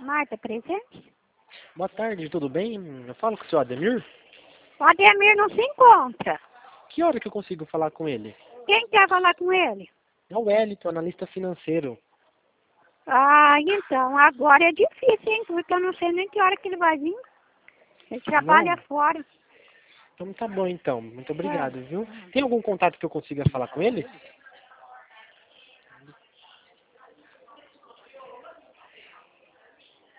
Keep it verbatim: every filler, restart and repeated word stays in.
Marta, presente? Boa tarde, tudo bem? Eu falo com o senhor Ademir? O Ademir não se encontra. Que hora que eu consigo falar com ele? Quem quer falar com ele? É o Wellington, analista financeiro. Ah, então, agora é difícil, hein? Porque eu não sei nem que hora que ele vai vir. Ele trabalha Não? fora. Então tá bom então. Muito É. obrigado, viu? Tem algum contato que eu consiga falar com ele?